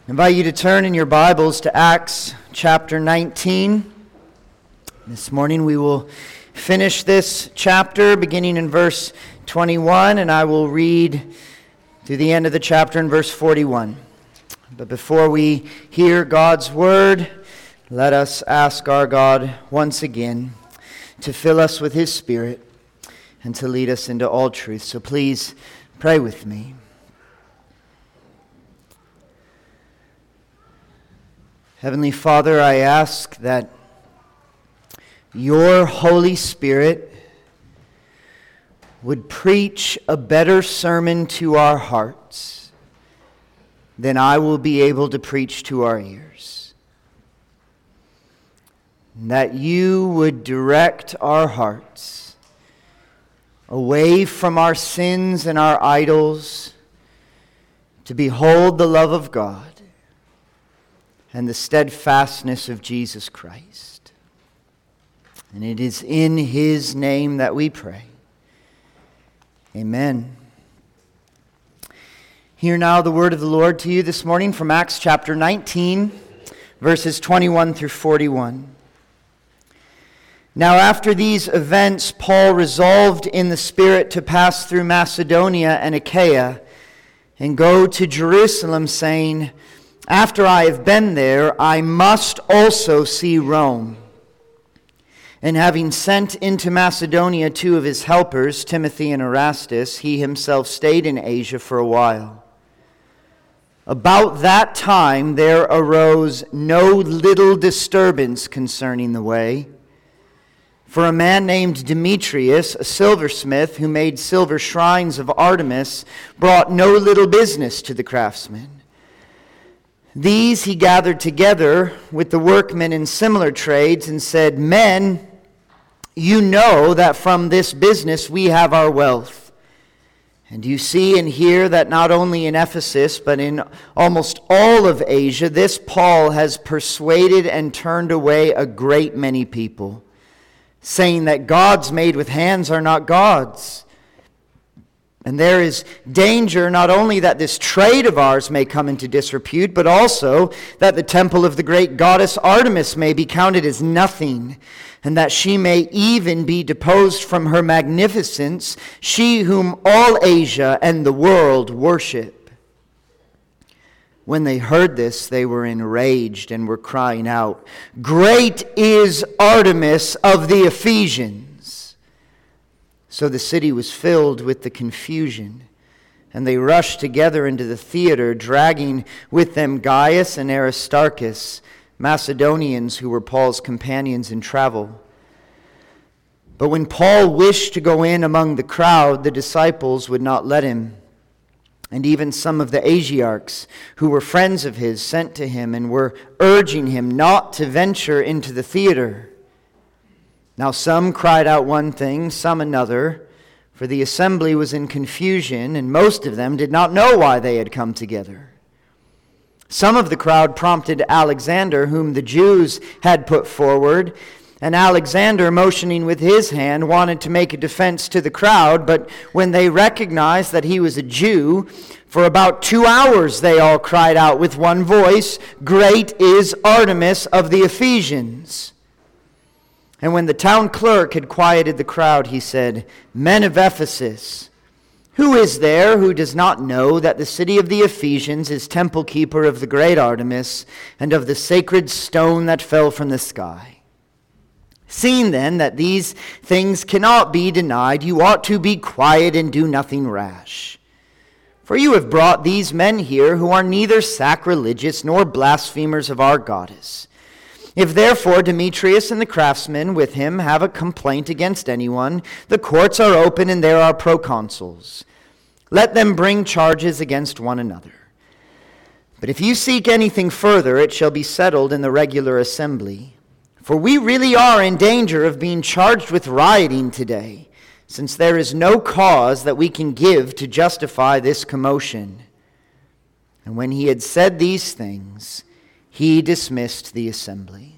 I invite you to turn in your Bibles to Acts chapter 19. This morning we will finish this chapter beginning in verse 21, and I will read through the end of the chapter in verse 41. But before we hear God's word, let us ask our God once again to fill us with His Spirit and to lead us into all truth. So please pray with me. Heavenly Father, I ask that your Holy Spirit would preach a better sermon to our hearts than I will be able to preach to our ears. That you would direct our hearts away from our sins and our idols to behold the love of God and the steadfastness of Jesus Christ. And it is in His name that we pray. Amen. Hear now the word of the Lord to you this morning from Acts chapter 19, verses 21 through 41. Now after these events, Paul resolved in the Spirit to pass through Macedonia and Achaia and go to Jerusalem, saying, "After I have been there, I must also see Rome." And having sent into Macedonia two of his helpers, Timothy and Erastus, he himself stayed in Asia for a while. About that time there arose no little disturbance concerning the way. For a man named Demetrius, a silversmith who made silver shrines of Artemis, brought no little business to the craftsmen. These he gathered together with the workmen in similar trades and said, "Men, you know that from this business we have our wealth. And you see and hear that not only in Ephesus, but in almost all of Asia, this Paul has persuaded and turned away a great many people, saying that gods made with hands are not gods. And there is danger not only that this trade of ours may come into disrepute, but also that the temple of the great goddess Artemis may be counted as nothing, and that she may even be deposed from her magnificence, she whom all Asia and the world worship." When they heard this, they were enraged and were crying out, "Great is Artemis of the Ephesians!" So the city was filled with the confusion, and they rushed together into the theater, dragging with them Gaius and Aristarchus, Macedonians who were Paul's companions in travel. But when Paul wished to go in among the crowd, the disciples would not let him. And even some of the Asiarchs, who were friends of his, sent to him and were urging him not to venture into the theater. Now some cried out one thing, some another, for the assembly was in confusion, and most of them did not know why they had come together. Some of the crowd prompted Alexander, whom the Jews had put forward, and Alexander, motioning with his hand, wanted to make a defense to the crowd, but when they recognized that he was a Jew, for about 2 hours they all cried out with one voice, "Great is Artemis of the Ephesians!" And when the town clerk had quieted the crowd, he said, "Men of Ephesus, who is there who does not know that the city of the Ephesians is temple keeper of the great Artemis and of the sacred stone that fell from the sky? Seeing then that these things cannot be denied, you ought to be quiet and do nothing rash. For you have brought these men here who are neither sacrilegious nor blasphemers of our goddess. If therefore Demetrius and the craftsmen with him have a complaint against anyone, the courts are open and there are proconsuls. Let them bring charges against one another. But if you seek anything further, it shall be settled in the regular assembly. For we really are in danger of being charged with rioting today, since there is no cause that we can give to justify this commotion." And when he had said these things, he dismissed the assembly.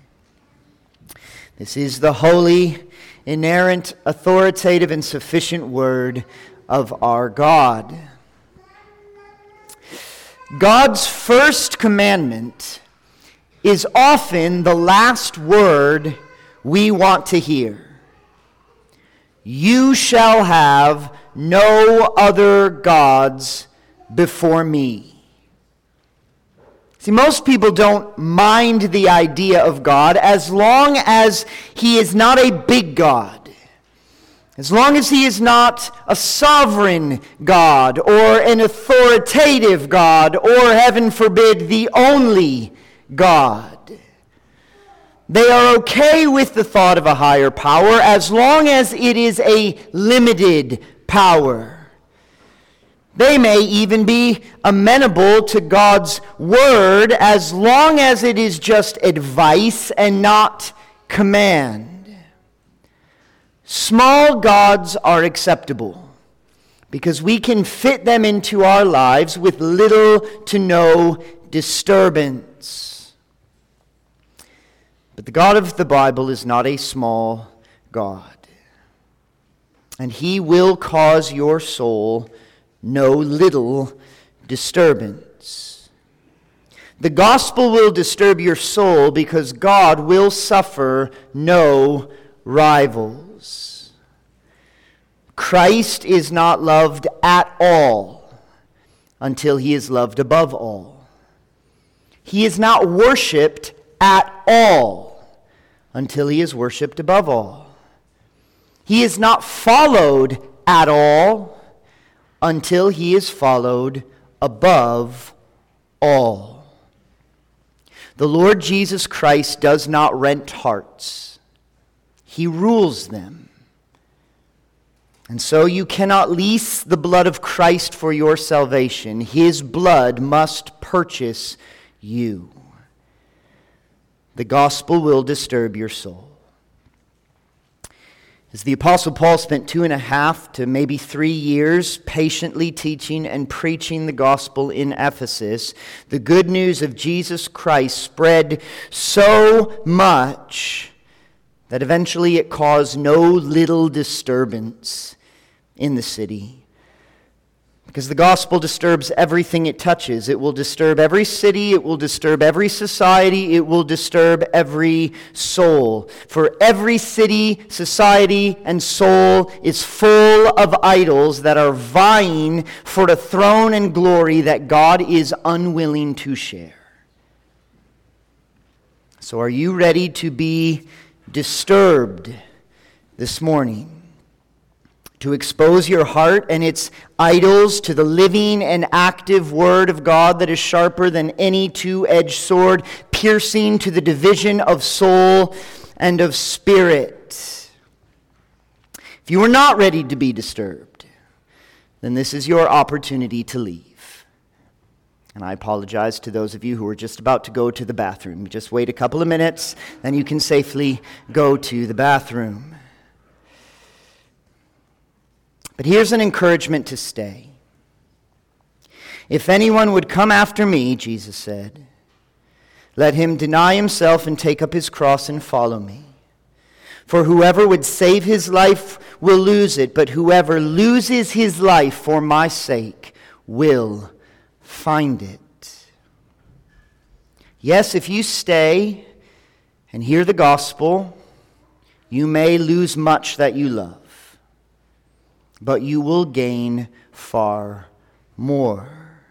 This is the holy, inerrant, authoritative, and sufficient word of our God. God's first commandment is often the last word we want to hear. You shall have no other gods before me. See, most people don't mind the idea of God as long as he is not a big God. As long as he is not a sovereign God or an authoritative God or, heaven forbid, the only God. They are okay with the thought of a higher power as long as it is a limited power. They may even be amenable to God's word as long as it is just advice and not command. Small gods are acceptable because we can fit them into our lives with little to no disturbance. But the God of the Bible is not a small God, and he will cause your soul no little disturbance. The gospel will disturb your soul because God will suffer no rivals. Christ is not loved at all until he is loved above all. He is not worshipped at all until he is worshipped above all. He is not followed at all until he is followed above all. The Lord Jesus Christ does not rent hearts. He rules them. And so you cannot lease the blood of Christ for your salvation. His blood must purchase you. The gospel will disturb your soul. As the Apostle Paul spent 2.5 to maybe 3 years patiently teaching and preaching the gospel in Ephesus, the good news of Jesus Christ spread so much that eventually it caused no little disturbance in the city. Because the gospel disturbs everything it touches. It will disturb every city, it will disturb every society, it will disturb every soul. For every city, society, and soul is full of idols that are vying for the throne and glory that God is unwilling to share. So are you ready to be disturbed this morning? To expose your heart and its idols to the living and active Word of God that is sharper than any two-edged sword, piercing to the division of soul and of spirit. If you are not ready to be disturbed, then this is your opportunity to leave. And I apologize to those of you who are just about to go to the bathroom. Just wait a couple of minutes, then you can safely go to the bathroom. But here's an encouragement to stay. If anyone would come after me, Jesus said, let him deny himself and take up his cross and follow me. For whoever would save his life will lose it, but whoever loses his life for my sake will find it. Yes, if you stay and hear the gospel, you may lose much that you love. But you will gain far more.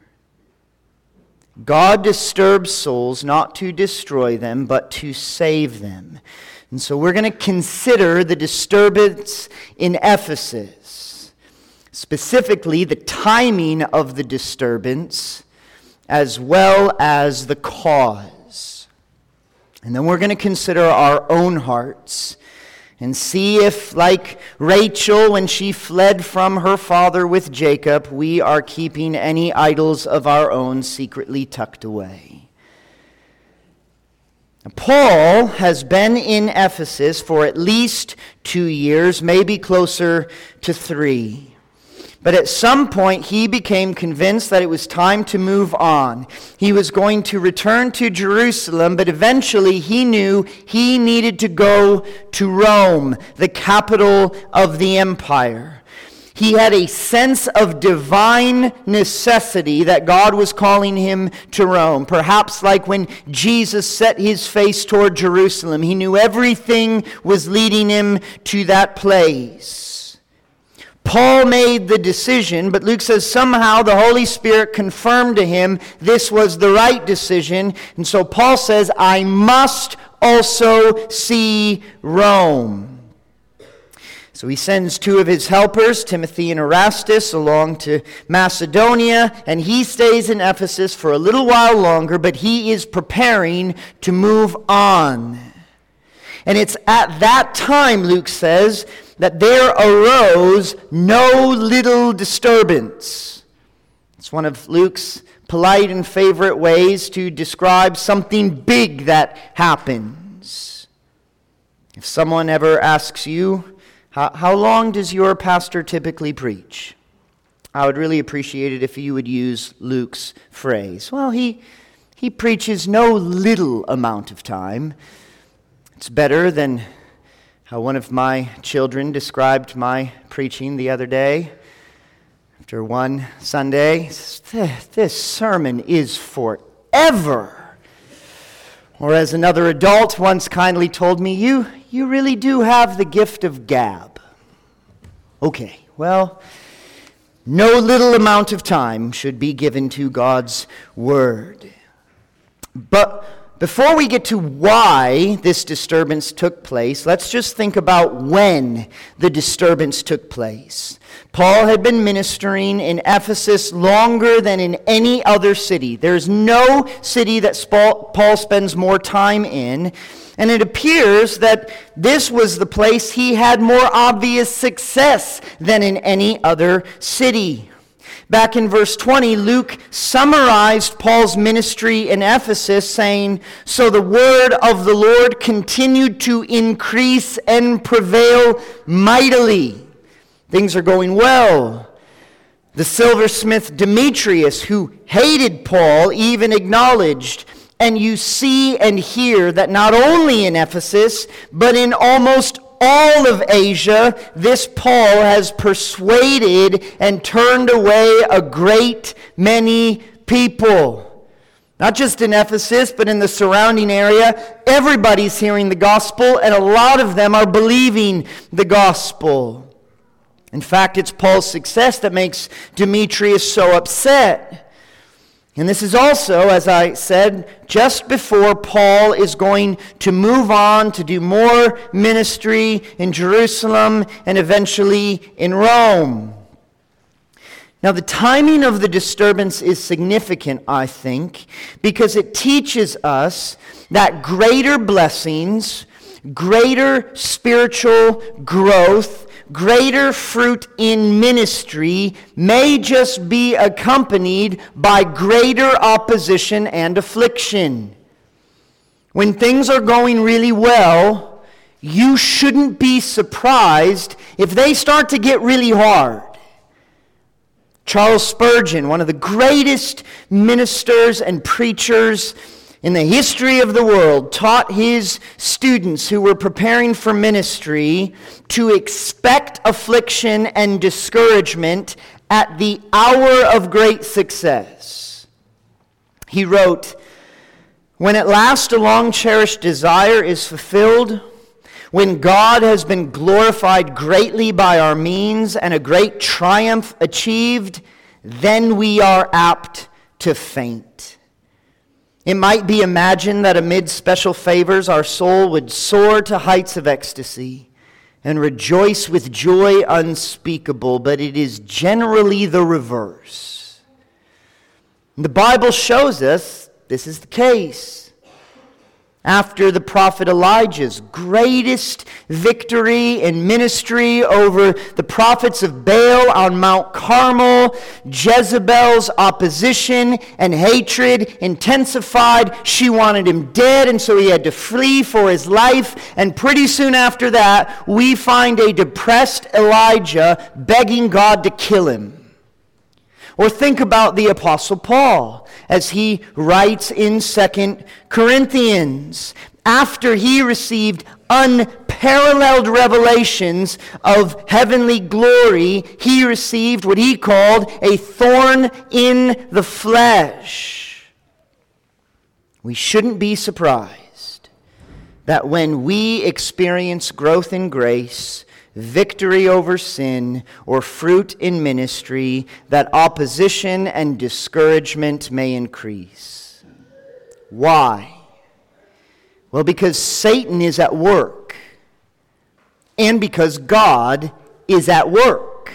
God disturbs souls not to destroy them, but to save them. And so we're going to consider the disturbance in Ephesus, specifically the timing of the disturbance, as well as the cause. And then we're going to consider our own hearts and see if, like Rachel when she fled from her father with Jacob, we are keeping any idols of our own secretly tucked away. Now, Paul has been in Ephesus for at least 2 years, maybe closer to 3. But at some point, he became convinced that it was time to move on. He was going to return to Jerusalem, but eventually he knew he needed to go to Rome, the capital of the empire. He had a sense of divine necessity that God was calling him to Rome. Perhaps like when Jesus set his face toward Jerusalem, he knew everything was leading him to that place. Paul made the decision, but Luke says somehow the Holy Spirit confirmed to him this was the right decision. And so Paul says, I must also see Rome. So he sends two of his helpers, Timothy and Erastus, along to Macedonia, and he stays in Ephesus for a little while longer, but he is preparing to move on. And it's at that time, Luke says, that there arose no little disturbance. It's one of Luke's polite and favorite ways to describe something big that happens. If someone ever asks you, how long does your pastor typically preach? I would really appreciate it if you would use Luke's phrase. Well, he preaches no little amount of time. It's better than how one of my children described my preaching the other day. After one Sunday, this sermon is forever. Or as another adult once kindly told me, you really do have the gift of gab. Okay, well, no little amount of time should be given to God's word. But before we get to why this disturbance took place, let's just think about when the disturbance took place. Paul had been ministering in Ephesus longer than in any other city. There's no city that Paul spends more time in. And it appears that this was the place he had more obvious success than in any other city. Back in verse 20, Luke summarized Paul's ministry in Ephesus, saying, "So the word of the Lord continued to increase and prevail mightily." Things are going well. The silversmith Demetrius, who hated Paul, even acknowledged, and you see and hear that not only in Ephesus, but in almost all of Asia, this Paul has persuaded and turned away a great many people. Not just in Ephesus, but in the surrounding area. Everybody's hearing the gospel, and a lot of them are believing the gospel. In fact, it's Paul's success that makes Demetrius so upset. And this is also, as I said, just before Paul is going to move on to do more ministry in Jerusalem and eventually in Rome. Now, the timing of the disturbance is significant, I think, because it teaches us that greater blessings, greater spiritual growth, greater fruit in ministry may just be accompanied by greater opposition and affliction. When things are going really well, you shouldn't be surprised if they start to get really hard. Charles Spurgeon, one of the greatest ministers and preachers in the history of the world, taught his students who were preparing for ministry to expect affliction and discouragement at the hour of great success. He wrote, "When at last a long-cherished desire is fulfilled, when God has been glorified greatly by our means and a great triumph achieved, then we are apt to faint. It might be imagined that amid special favors our soul would soar to heights of ecstasy and rejoice with joy unspeakable, but it is generally the reverse. The Bible shows us this is the case. After the prophet Elijah's greatest victory in ministry over the prophets of Baal on Mount Carmel, Jezebel's opposition and hatred intensified. She wanted him dead, and so he had to flee for his life. And pretty soon after that, we find a depressed Elijah begging God to kill him. Or think about the Apostle Paul as he writes in 2 Corinthians. after he received unparalleled revelations of heavenly glory, he received what he called a thorn in the flesh. We shouldn't be surprised that when we experience growth in grace, victory over sin, or fruit in ministry, that opposition and discouragement may increase. Why? Well, because Satan is at work, and because God is at work.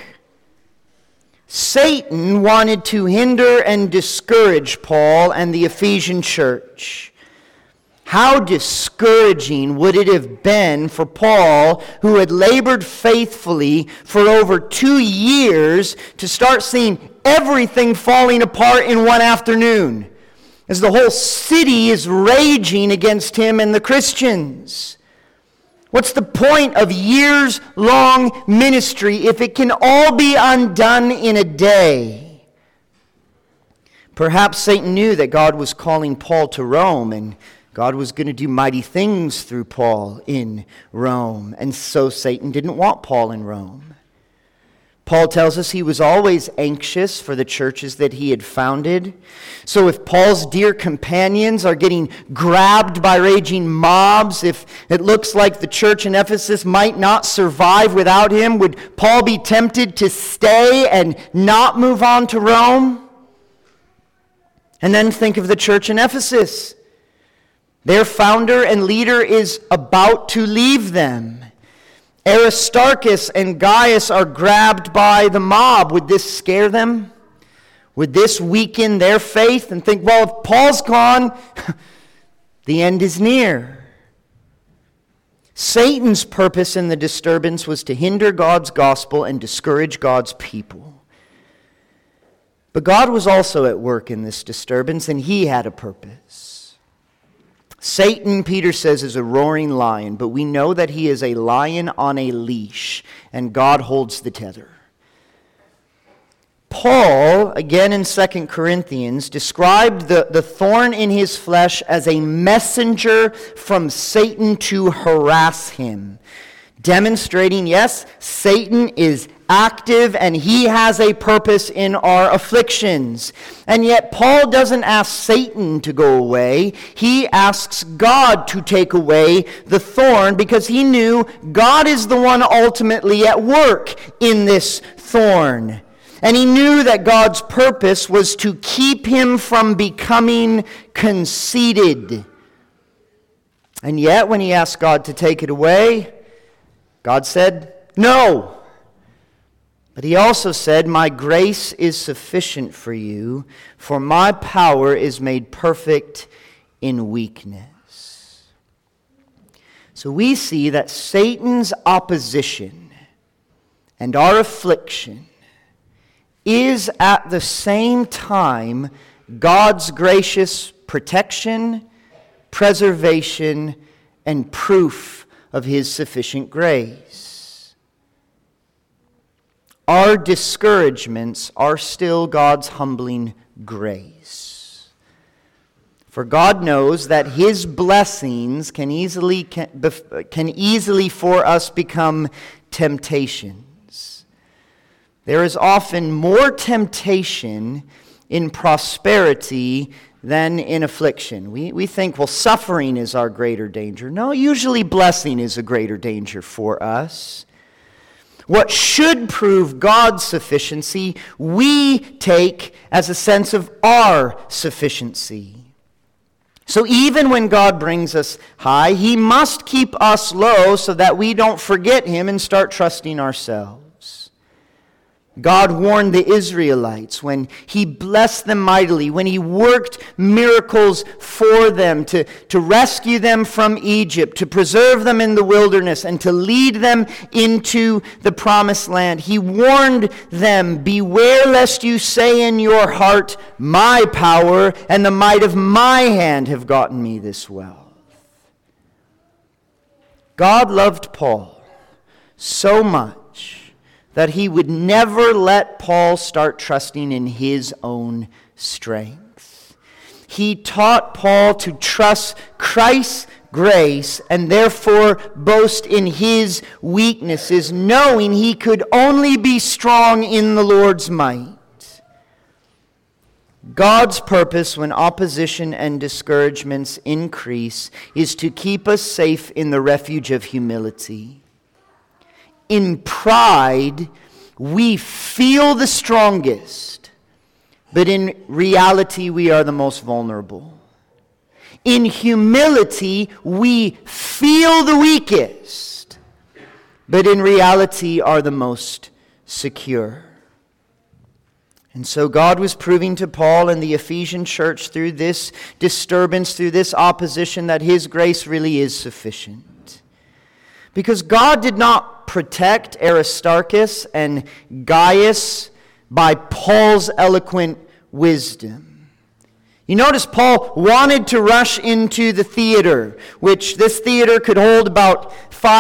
Satan wanted to hinder and discourage Paul and the Ephesian church. How discouraging would it have been for Paul, who had labored faithfully for over 2 years, to start seeing everything falling apart in one afternoon, as the whole city is raging against him and the Christians. What's the point of years-long ministry if it can all be undone in a day? Perhaps Satan knew that God was calling Paul to Rome, and God was going to do mighty things through Paul in Rome. And so Satan didn't want Paul in Rome. Paul tells us he was always anxious for the churches that he had founded. So if Paul's dear companions are getting grabbed by raging mobs, if it looks like the church in Ephesus might not survive without him, would Paul be tempted to stay and not move on to Rome? And then think of the church in Ephesus. Their founder and leader is about to leave them. Aristarchus and Gaius are grabbed by the mob. Would this scare them? Would this weaken their faith and think, well, if Paul's gone, the end is near? Satan's purpose in the disturbance was to hinder God's gospel and discourage God's people. But God was also at work in this disturbance, and he had a purpose. Satan, Peter says, is a roaring lion, but we know that he is a lion on a leash, and God holds the tether. Paul, again in 2 Corinthians, described the thorn in his flesh as a messenger from Satan to harass him, demonstrating, yes, Satan is active and he has a purpose in our afflictions. And yet Paul doesn't ask Satan to go away. He asks God to take away the thorn, because he knew God is the one ultimately at work in this thorn. And he knew that God's purpose was to keep him from becoming conceited. And yet when he asked God to take it away, God said, no. But he also said, my grace is sufficient for you, for my power is made perfect in weakness. So we see that Satan's opposition and our affliction is at the same time God's gracious protection, preservation, and proof of his sufficient grace. Our discouragements are still God's humbling grace. For God knows that his blessings can easily for us become temptations. There is often more temptation in prosperity than in affliction. We think, well, suffering is our greater danger. No, usually blessing is a greater danger for us. What should prove God's sufficiency, we take as a sense of our sufficiency. So even when God brings us high, he must keep us low so that we don't forget him and start trusting ourselves. God warned the Israelites when he blessed them mightily, when he worked miracles for them to rescue them from Egypt, to preserve them in the wilderness, and to lead them into the promised land. He warned them, beware lest you say in your heart, my power and the might of my hand have gotten me this wealth. God loved Paul so much that he would never let Paul start trusting in his own strength. He taught Paul to trust Christ's grace, and therefore boast in his weaknesses, knowing he could only be strong in the Lord's might. God's purpose when opposition and discouragements increase is to keep us safe in the refuge of humility. In pride, we feel the strongest, but in reality, we are the most vulnerable. In humility, we feel the weakest, but in reality are the most secure. And so God was proving to Paul and the Ephesian church through this disturbance, through this opposition, that his grace really is sufficient. Because God did not protect Aristarchus and Gaius by Paul's eloquent wisdom. You notice Paul wanted to rush into the theater, which this theater could hold about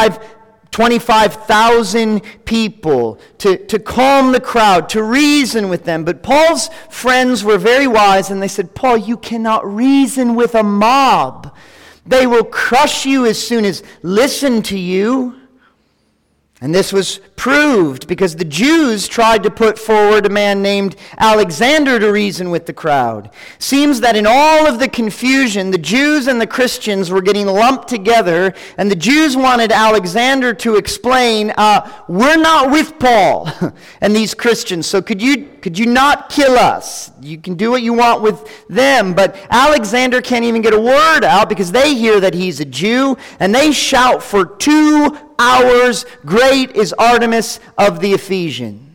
25,000 people, to calm the crowd, to reason with them. But Paul's friends were very wise, and they said, Paul, you cannot reason with a mob. They will crush you as soon as listen to you. And this was proved because the Jews tried to put forward a man named Alexander to reason with the crowd. Seems that in all of the confusion, the Jews and the Christians were getting lumped together, and the Jews wanted Alexander to explain, we're not with Paul and these Christians, so could you not kill us? You can do what you want with them, but Alexander can't even get a word out because they hear that he's a Jew, and they shout for 2 hours, great is Artemis of the Ephesians.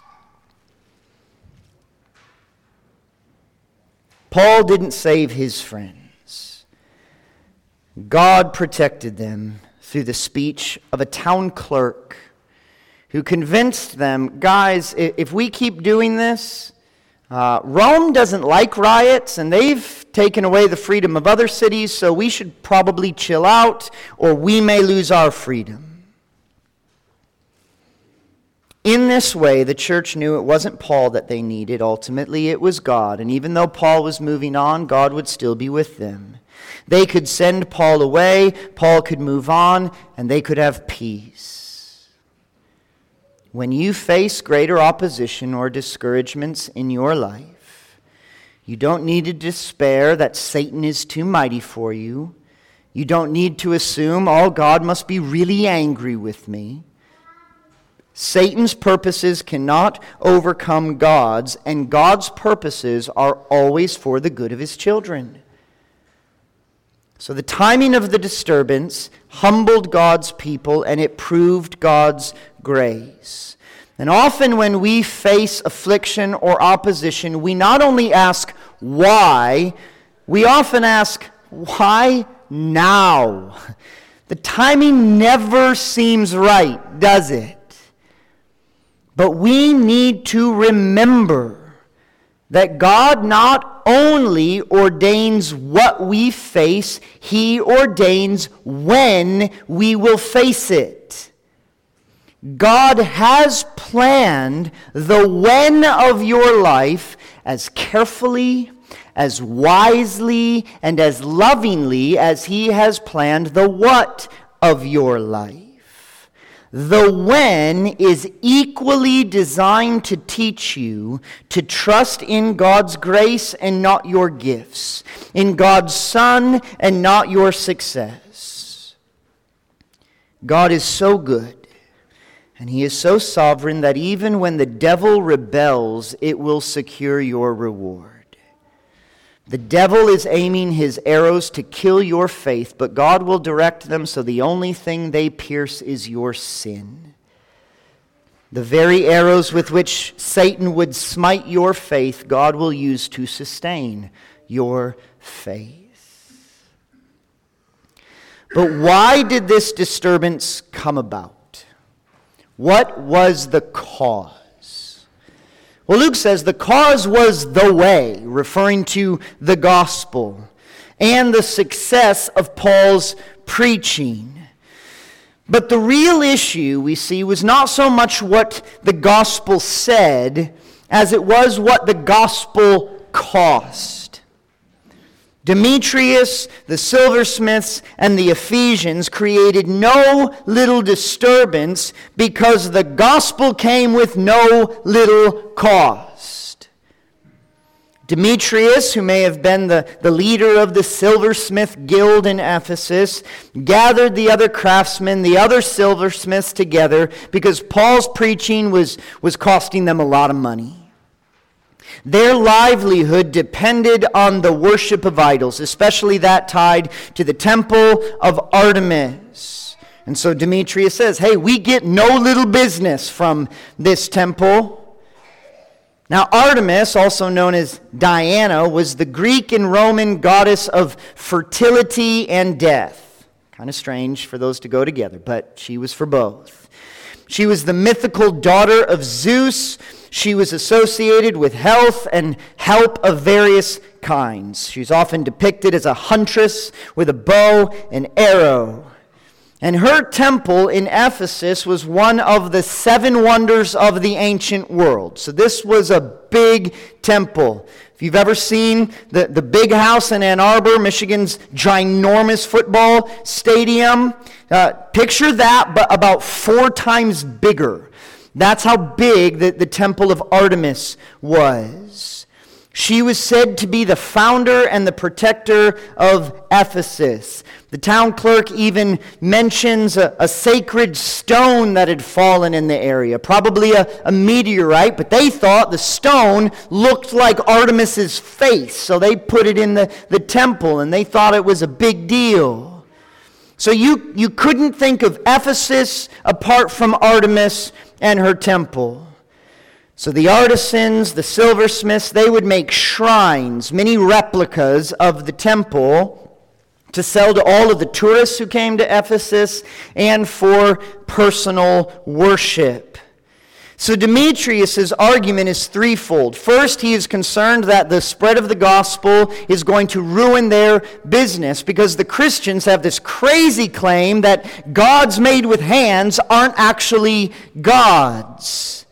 Paul didn't save his friends. God protected them through the speech of a town clerk who convinced them, guys, if we keep doing this, Rome doesn't like riots, and they've taken away the freedom of other cities, so we should probably chill out, or we may lose our freedom. In this way, the church knew it wasn't Paul that they needed. Ultimately, it was God. And even though Paul was moving on, God would still be with them. They could send Paul away, Paul could move on, and they could have peace. When you face greater opposition or discouragements in your life, you don't need to despair that Satan is too mighty for you. You don't need to assume, oh, God must be really angry with me. Satan's purposes cannot overcome God's, and God's purposes are always for the good of his children. So the timing of the disturbance humbled God's people, and it proved God's grace. And often when we face affliction or opposition, we not only ask why, we often ask, why now? The timing never seems right, does it? But we need to remember that God not only ordains what we face, He ordains when we will face it. God has planned the when of your life as carefully, as wisely, and as lovingly as He has planned the what of your life. The when is equally designed to teach you to trust in God's grace and not your gifts, in God's Son and not your success. God is so good, and He is so sovereign that even when the devil rebels, it will secure your reward. The devil is aiming his arrows to kill your faith, but God will direct them so the only thing they pierce is your sin. The very arrows with which Satan would smite your faith, God will use to sustain your faith. But why did this disturbance come about? What was the cause? Well, Luke says the cause was the way, referring to the gospel, and the success of Paul's preaching. But the real issue, we see, was not so much what the gospel said, as it was what the gospel cost. Demetrius, the silversmiths, and the Ephesians created no little disturbance because the gospel came with no little cost. Demetrius, who may have been the leader of the silversmith guild in Ephesus, gathered the other craftsmen, the other silversmiths together because Paul's preaching was costing them a lot of money. Their livelihood depended on the worship of idols, especially that tied to the temple of Artemis. And so Demetrius says, hey, we get no little business from this temple. Now Artemis, also known as Diana, was the Greek and Roman goddess of fertility and death. Kind of strange for those to go together, but she was for both. She was the mythical daughter of Zeus. She was associated with health and help of various kinds. She's often depicted as a huntress with a bow and arrow. And her temple in Ephesus was one of the 7 wonders of the ancient world. So this was a big temple. If you've ever seen the big house in Ann Arbor, Michigan's ginormous football stadium, picture that, but about 4 times bigger. That's how big the temple of Artemis was. She was said to be the founder and the protector of Ephesus. The town clerk even mentions a sacred stone that had fallen in the area, probably a meteorite, but they thought the stone looked like Artemis's face, so they put it in the temple, and they thought it was a big deal. So you couldn't think of Ephesus apart from Artemis and her temple. So the artisans, the silversmiths, they would make shrines, many replicas of the temple, to sell to all of the tourists who came to Ephesus and for personal worship. So Demetrius' argument is threefold. First, he is concerned that the spread of the gospel is going to ruin their business because the Christians have this crazy claim that gods made with hands aren't actually gods.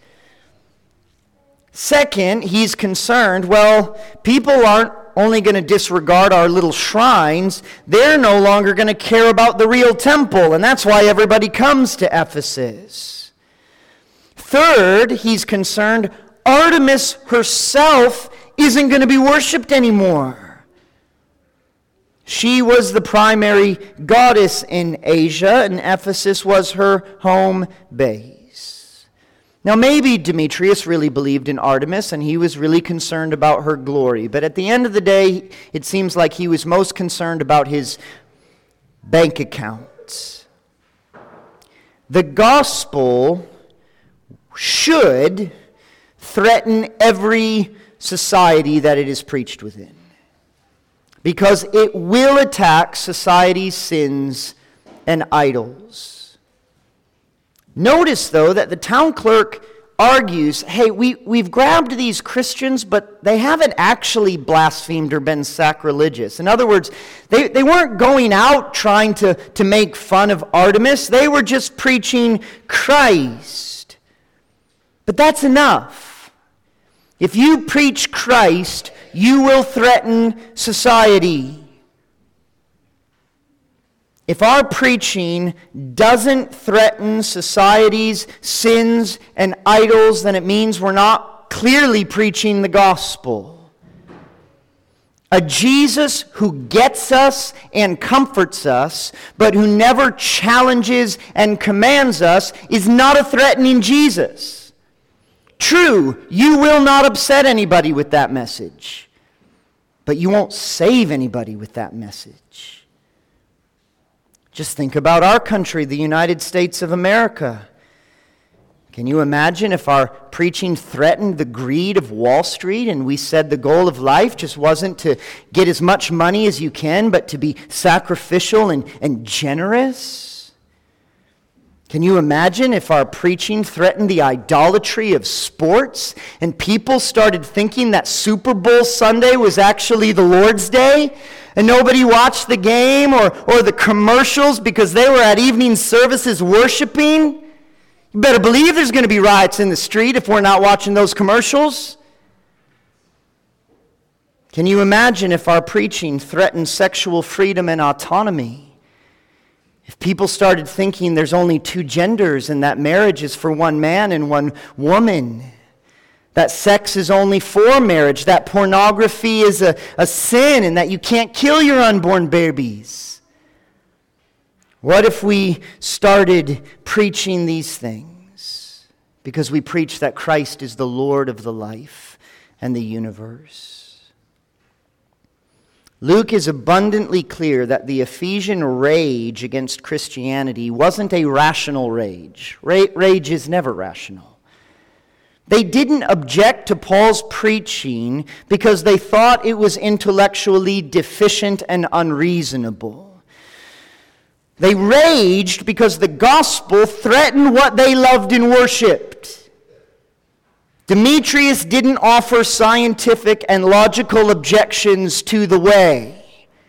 Second, he's concerned, well, people aren't only going to disregard our little shrines, they're no longer going to care about the real temple, and that's why everybody comes to Ephesus. Third, he's concerned Artemis herself isn't going to be worshipped anymore. She was the primary goddess in Asia, and Ephesus was her home base. Now, maybe Demetrius really believed in Artemis, and he was really concerned about her glory. But at the end of the day, it seems like he was most concerned about his bank accounts. The gospel should threaten every society that it is preached within, because it will attack society's sins and idols. Notice, though, that the town clerk argues, hey, we've grabbed these Christians, but they haven't actually blasphemed or been sacrilegious. In other words, they weren't going out trying to make fun of Artemis. They were just preaching Christ. But that's enough. If you preach Christ, you will threaten society. If our preaching doesn't threaten society's sins and idols, then it means we're not clearly preaching the gospel. A Jesus who gets us and comforts us, but who never challenges and commands us, is not a threatening Jesus. True, you will not upset anybody with that message, but you won't save anybody with that message. Just think about our country, the United States of America. Can you imagine if our preaching threatened the greed of Wall Street and we said the goal of life just wasn't to get as much money as you can, but to be sacrificial and generous? Can you imagine if our preaching threatened the idolatry of sports and people started thinking that Super Bowl Sunday was actually the Lord's Day and nobody watched the game or the commercials because they were at evening services worshiping? You better believe there's going to be riots in the street if we're not watching those commercials. Can you imagine if our preaching threatened sexual freedom and autonomy? If people started thinking there's only two genders and that marriage is for one man and one woman, that sex is only for marriage, that pornography is a sin, and that you can't kill your unborn babies. What if we started preaching these things because we preach that Christ is the Lord of the life and the universe? Luke is abundantly clear that the Ephesian rage against Christianity wasn't a rational rage. Rage is never rational. They didn't object to Paul's preaching because they thought it was intellectually deficient and unreasonable. They raged because the gospel threatened what they loved and worshipped. Demetrius didn't offer scientific and logical objections to the way.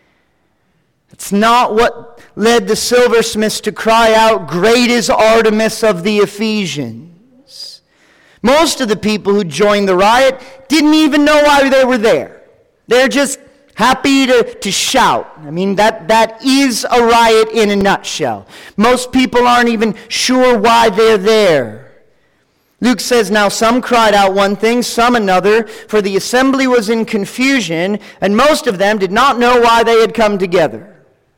It's not what led the silversmiths to cry out, "Great is Artemis of the Ephesians." Most of the people who joined the riot didn't even know why they were there. They're just happy to shout. I mean, that is a riot in a nutshell. Most people aren't even sure why they're there. Luke says, "Now some cried out one thing, some another, for the assembly was in confusion, and most of them did not know why they had come together."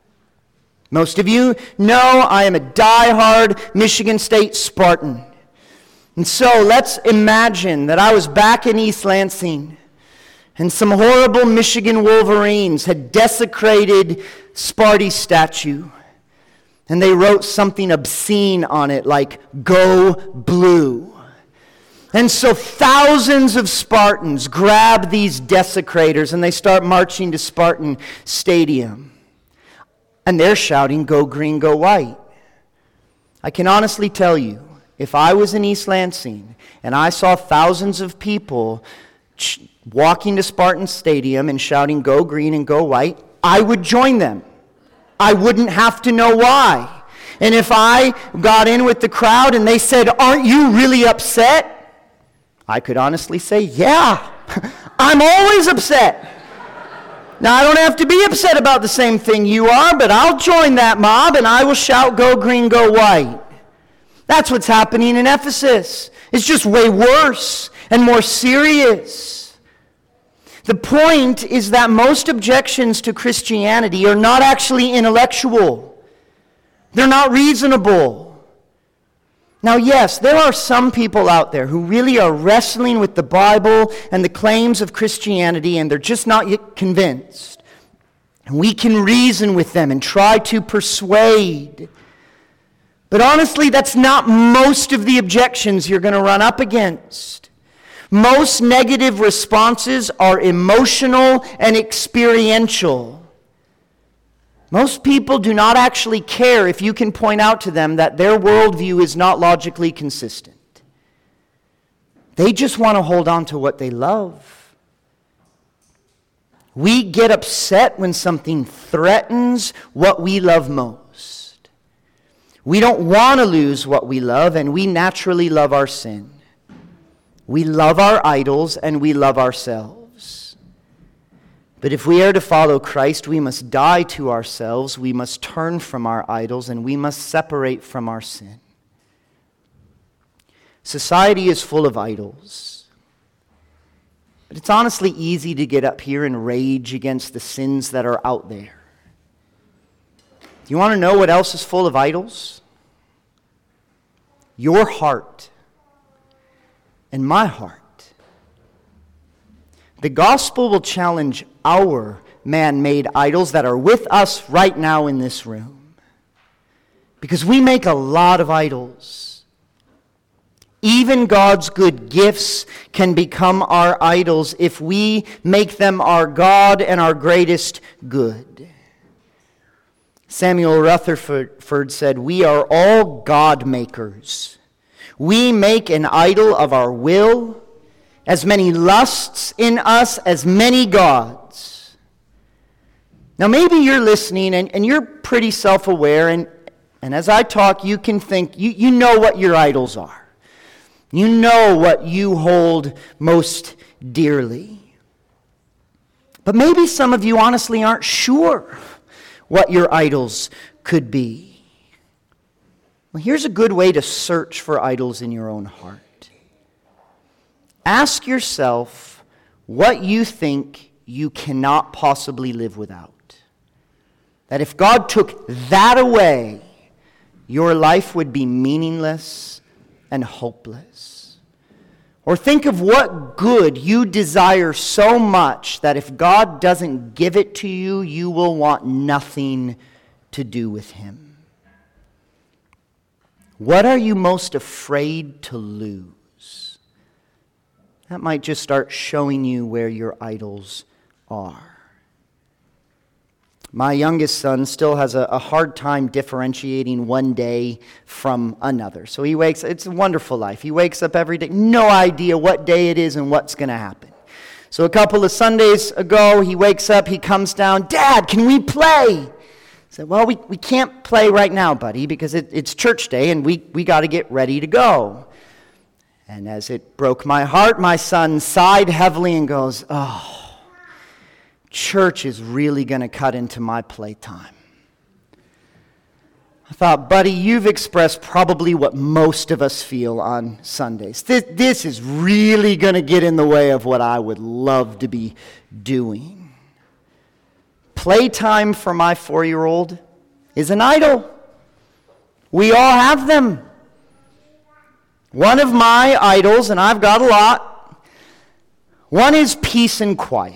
Most of you know I am a die-hard Michigan State Spartan. And so let's imagine that I was back in East Lansing, and some horrible Michigan Wolverines had desecrated Sparty's statue, and they wrote something obscene on it like, "Go Blue." And so thousands of Spartans grab these desecrators and they start marching to Spartan Stadium. And they're shouting, "Go green, go white." I can honestly tell you, if I was in East Lansing and I saw thousands of people walking to Spartan Stadium and shouting, "Go green and go white," I would join them. I wouldn't have to know why. And if I got in with the crowd and they said, "Aren't you really upset?" I could honestly say, "Yeah, I'm always upset." Now, I don't have to be upset about the same thing you are, but I'll join that mob and I will shout, "Go green, go white." That's what's happening in Ephesus. It's just way worse and more serious. The point is that most objections to Christianity are not actually intellectual. They're not reasonable. Now, yes, there are some people out there who really are wrestling with the Bible and the claims of Christianity, and they're just not yet convinced. And we can reason with them and try to persuade. But honestly, that's not most of the objections you're going to run up against. Most negative responses are emotional and experiential. Most people do not actually care if you can point out to them that their worldview is not logically consistent. They just want to hold on to what they love. We get upset when something threatens what we love most. We don't want to lose what we love, and we naturally love our sin. We love our idols, and we love ourselves. But if we are to follow Christ, we must die to ourselves, we must turn from our idols, and we must separate from our sin. Society is full of idols. But it's honestly easy to get up here and rage against the sins that are out there. Do you want to know what else is full of idols? Your heart and my heart. The gospel will challenge our man-made idols that are with us right now in this room. Because we make a lot of idols. Even God's good gifts can become our idols if we make them our God and our greatest good. Samuel Rutherford said, "We are all God makers. We make an idol of our will, as many lusts in us as many gods." Now maybe you're listening and you're pretty self-aware, and as I talk you can think, you know what your idols are. You know what you hold most dearly. But maybe some of you honestly aren't sure what your idols could be. Well, here's a good way to search for idols in your own heart. Ask yourself what you think you cannot possibly live without. That if God took that away, your life would be meaningless and hopeless. Or think of what good you desire so much that if God doesn't give it to you, you will want nothing to do with Him. What are you most afraid to lose? That might just start showing you where your idols are. My youngest son still has a hard time differentiating one day from another. So it's a wonderful life. He wakes up every day, no idea what day it is and what's going to happen. So a couple of Sundays ago, he wakes up, he comes down, "Dad, can we play?" I said, "Well, we can't play right now, buddy, because it's church day and we got to get ready to go." And as it broke my heart, my son sighed heavily and goes, "Oh, church is really going to cut into my playtime." I thought, buddy, you've expressed probably what most of us feel on Sundays. This is really going to get in the way of what I would love to be doing. Playtime for my 4-year-old is an idol. We all have them. One of my idols, and I've got a lot, one is peace and quiet.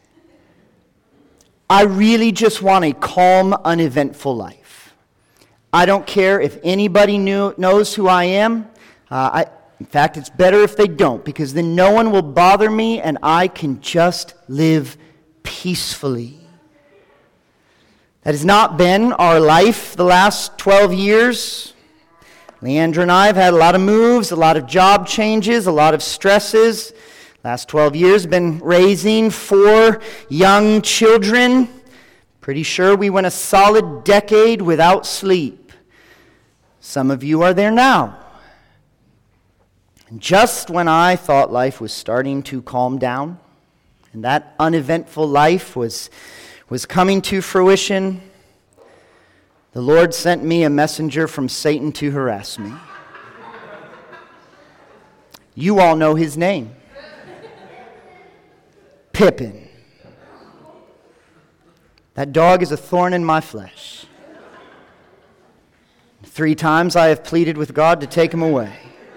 I really just want a calm, uneventful life. I don't care if anybody knows who I am. In fact, it's better if they don't, because then no one will bother me and I can just live peacefully. That has not been our life the last 12 years. Leandra and I have had a lot of moves, a lot of job changes, a lot of stresses. Last 12 years, been raising 4 young children. Pretty sure we went a solid decade without sleep. Some of you are there now. And just when I thought life was starting to calm down, and that uneventful life was coming to fruition, the Lord sent me a messenger from Satan to harass me. You all know his name. Pippin. That dog is a thorn in my flesh. 3 times I have pleaded with God to take him away.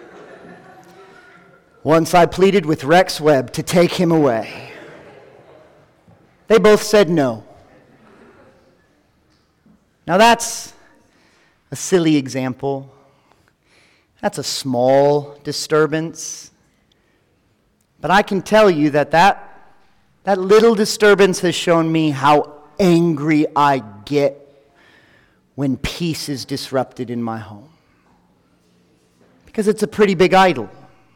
Once I pleaded with Rex Webb to take him away. They both said no. Now that's a silly example. That's a small disturbance. But I can tell you that little disturbance has shown me how angry I get when peace is disrupted in my home. Because it's a pretty big idol.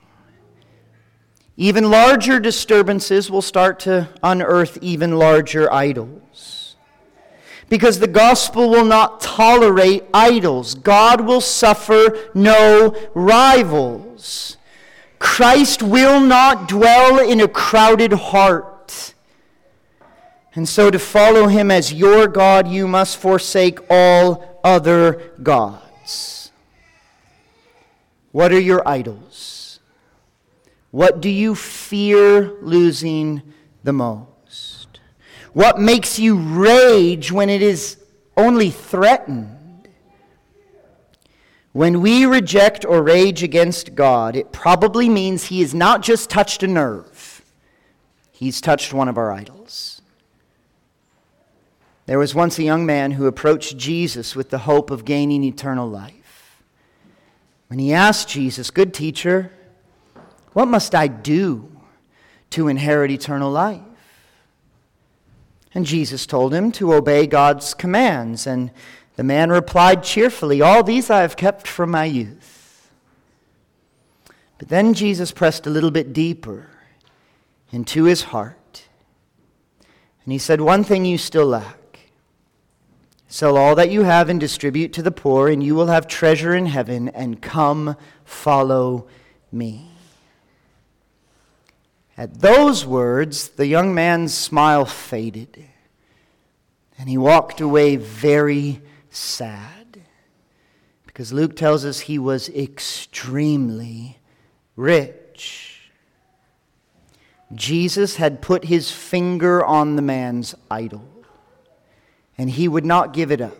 Even larger disturbances will start to unearth even larger idols. Because the gospel will not tolerate idols. God will suffer no rivals. Christ will not dwell in a crowded heart. And so to follow him as your God, you must forsake all other gods. What are your idols? What do you fear losing the most? What makes you rage when it is only threatened? When we reject or rage against God, it probably means he has not just touched a nerve. He's touched one of our idols. There was once a young man who approached Jesus with the hope of gaining eternal life. When he asked Jesus, "Good teacher, what must I do to inherit eternal life?" And Jesus told him to obey God's commands. And the man replied cheerfully, "All these I have kept from my youth." But then Jesus pressed a little bit deeper into his heart. And he said, "One thing you still lack. Sell all that you have and distribute to the poor, and you will have treasure in heaven, and come follow me." At those words, the young man's smile faded, and he walked away very sad, because Luke tells us he was extremely rich. Jesus had put his finger on the man's idol, and he would not give it up.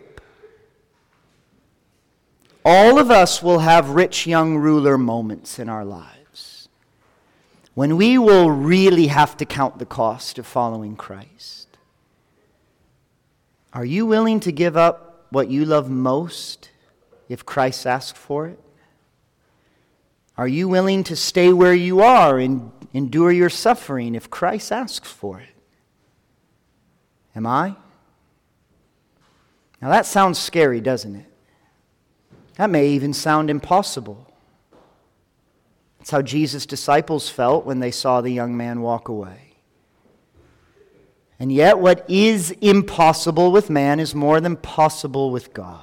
All of us will have rich young ruler moments in our lives when we will really have to count the cost of following Christ. Are you willing to give up what you love most if Christ asks for it? Are you willing to stay where you are and endure your suffering if Christ asks for it? Am I? Now that sounds scary, doesn't it? That may even sound impossible. That's how Jesus' disciples felt when they saw the young man walk away. And yet, what is impossible with man is more than possible with God.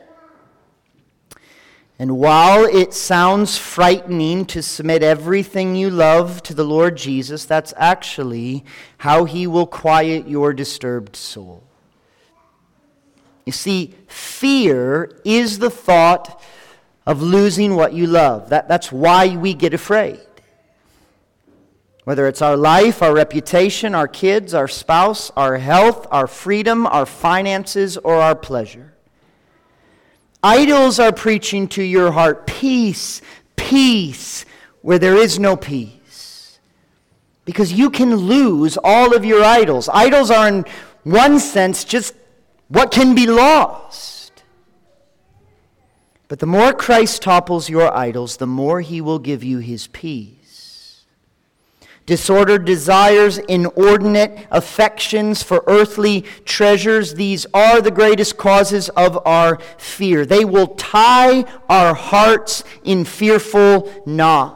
And while it sounds frightening to submit everything you love to the Lord Jesus, that's actually how He will quiet your disturbed soul. You see, fear is the thought of losing what you love. That's why we get afraid. Whether it's our life, our reputation, our kids, our spouse, our health, our freedom, our finances, or our pleasure. Idols are preaching to your heart, peace, peace, where there is no peace. Because you can lose all of your idols. Idols are in one sense just what can be lost. But the more Christ topples your idols, the more He will give you His peace. Disordered desires, inordinate affections for earthly treasures, these are the greatest causes of our fear. They will tie our hearts in fearful knots.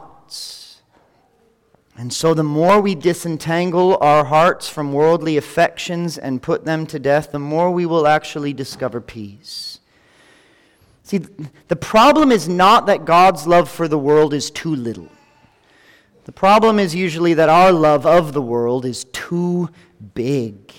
And so the more we disentangle our hearts from worldly affections and put them to death, the more we will actually discover peace. See, the problem is not that God's love for the world is too little. The problem is usually that our love of the world is too big.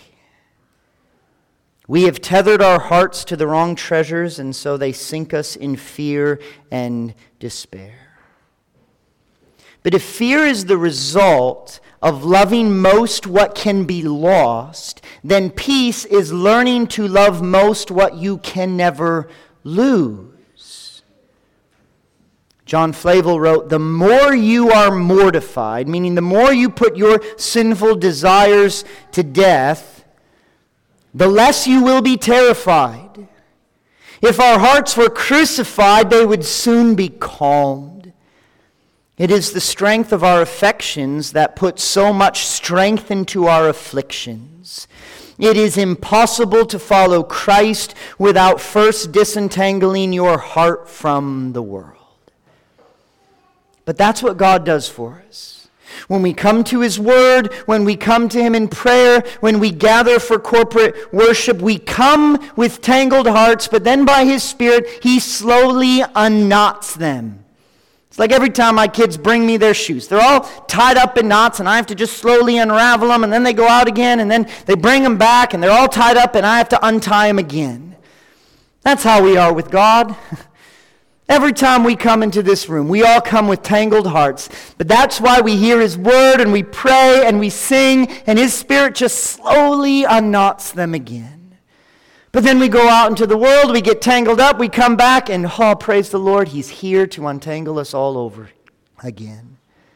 We have tethered our hearts to the wrong treasures, and so they sink us in fear and despair. But if fear is the result of loving most what can be lost, then peace is learning to love most what you can never lose. John Flavel wrote, "The more you are mortified," meaning the more you put your sinful desires to death, the less you will be terrified. If our hearts were crucified, they would soon be calmed. It is the strength of our affections that puts so much strength into our afflictions. It is impossible to follow Christ without first disentangling your heart from the world. But that's what God does for us. When we come to His Word, when we come to Him in prayer, when we gather for corporate worship, we come with tangled hearts, but then by His Spirit, He slowly unknots them. It's like every time my kids bring me their shoes. They're all tied up in knots, and I have to just slowly unravel them, and then they go out again, and then they bring them back, and they're all tied up, and I have to untie them again. That's how we are with God. Every time we come into this room, we all come with tangled hearts. But that's why we hear His Word, and we pray, and we sing, and His Spirit just slowly unknots them again. But then we go out into the world, we get tangled up, we come back, and oh, praise the Lord, He's here to untangle us all over again.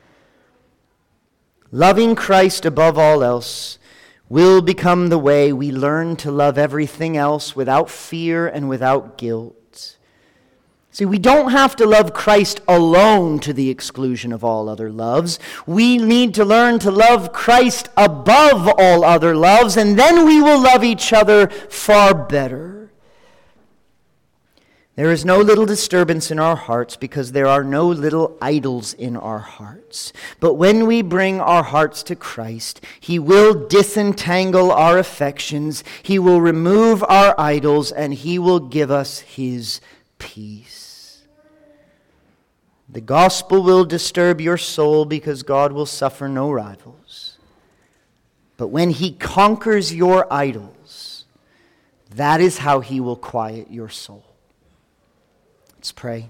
Loving Christ above all else will become the way we learn to love everything else without fear and without guilt. See, we don't have to love Christ alone to the exclusion of all other loves. We need to learn to love Christ above all other loves, and then we will love each other far better. There is no little disturbance in our hearts because there are no little idols in our hearts. But when we bring our hearts to Christ, He will disentangle our affections, He will remove our idols, and He will give us His peace. The gospel will disturb your soul because God will suffer no rivals. But when he conquers your idols, that is how he will quiet your soul. Let's pray.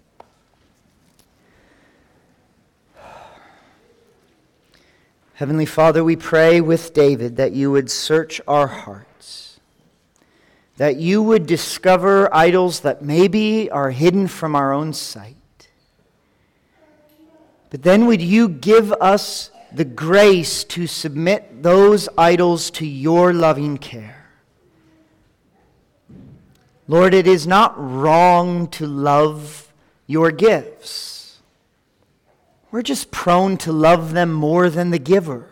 Heavenly Father, we pray with David that you would search our hearts, that you would discover idols that maybe are hidden from our own sight. But then would you give us the grace to submit those idols to your loving care. Lord, it is not wrong to love your gifts. We're just prone to love them more than the giver.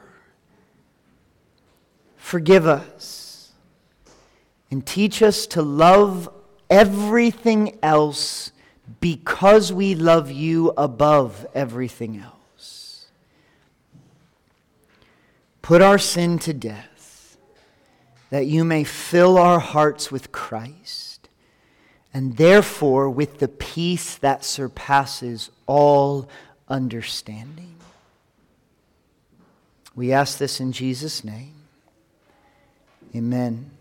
Forgive us and teach us to love everything else because we love you above everything else. Put our sin to death, that you may fill our hearts with Christ, and therefore with the peace that surpasses all understanding. We ask this in Jesus' name. Amen.